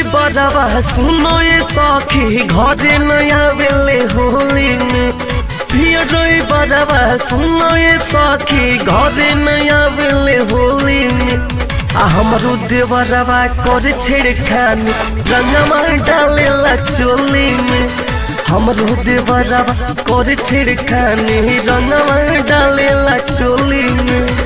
बराबा सुनो ये सखी घरे नया बेले होली में पियरोई बराबा सुनो ये सखी घरे नया बेले होली में हमरो देवरवा करे छेड़खानी रंगमा डालेला चोली में हमरो देवरवा करे छेड़खानी रंगमा डालेला चोली में।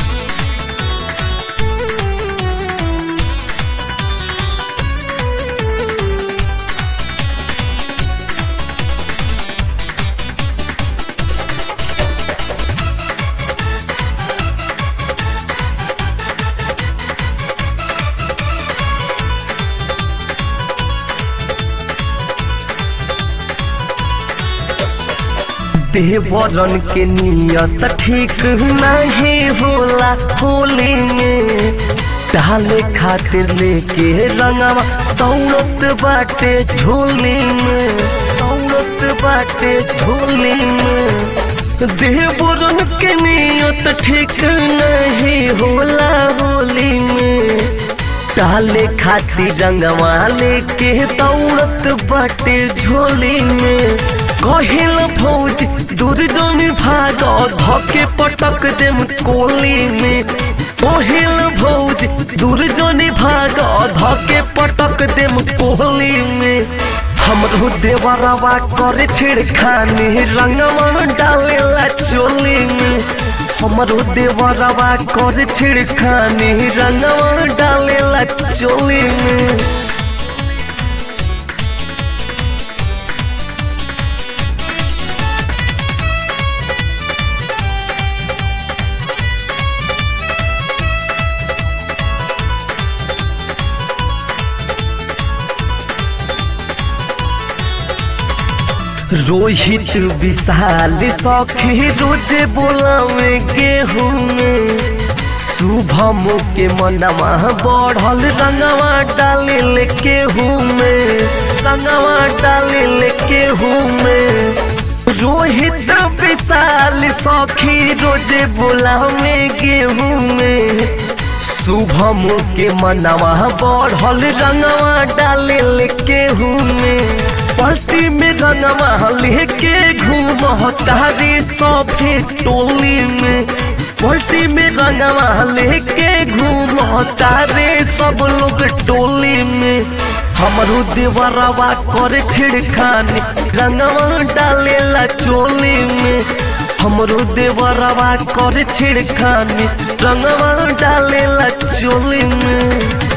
देवरन के नियत ठीक नहीं होला होली में डाले खातिर लेके रंगवा दौड़त बाटे झोली में दौड़त बाटे झोली में। देवरन के नियत ठीक नहीं होला होली में डाले खातिर रंगवा लेके दौड़त बाटे झोली में। कहिल फौज दूर जनी भाग धके पटक देम कोली में कहिल फौज दूर जनी भाग धके पटक देम कोली में। हमरो देवरवा करे छेड़खानी रंगवा डालेला चोली में हमरो देवरवा करे छेड़खानी रंगवा डालेला चोली में। रोहित विशाल सखी रोजे बोलावे गेहूं में शुभम के मनवा बढ़ल रंगवा डाले केहूं में रंगवा डाले केहूं में। रोहित विशाल सखी रोजे बोलावे गेहूं में शुभम के मनवा बढ़ल रंगवा डाले केहूं में। पलटी में रंगवा लेके घूम तारे सभे टोली में पलटी में रंगवा लेके घूम तारे सब लोग टोली में। हमरो देवरवा करे छेड़खानी रंगवा डालेला चोली में हमरो देवरवा करे छेड़खानी रंगवा डालेला चोली में।